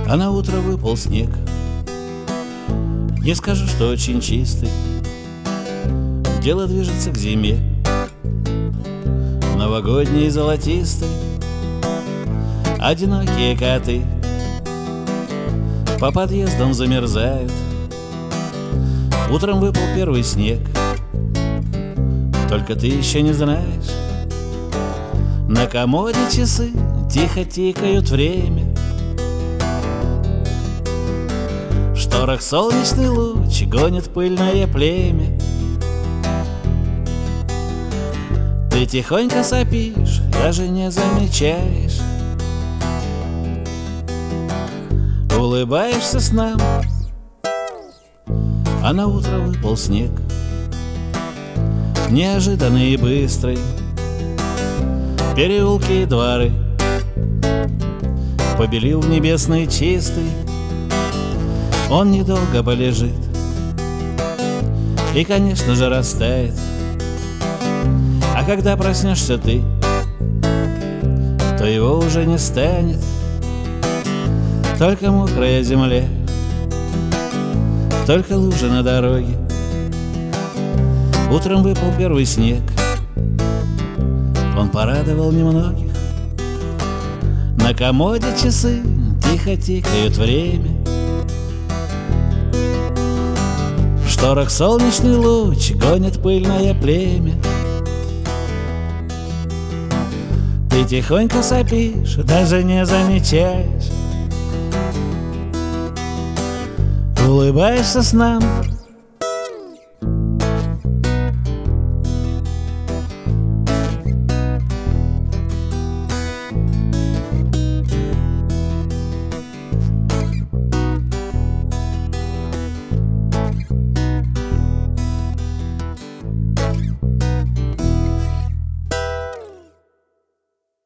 А на утро выпал снег. Не скажу, что очень чистый. Дело движется к зиме, новогодний и золотистый. Одинокие коты по подъездам замерзают. Утром выпал первый снег. Только ты еще не знаешь, на комоде часы тихо тикают время. В шторах солнечный луч гонит пыльное племя. Ты тихонько сопишь, даже не замечаешь. Улыбаешься снам, а на утро выпал снег. Неожиданный и быстрый, переулки и дворы побелил в небесный чистый. Он недолго полежит и, конечно же, растает. А когда проснешься ты, то его уже не станет. Только мокрая земля, только лужи на дороге. Утром выпал первый снег. Он порадовал немногих. На комоде часы тихо тикают время. В шторах солнечный луч гонит пыльное племя. Ты тихонько сопишь, даже не замечаешь. Улыбаешься снам,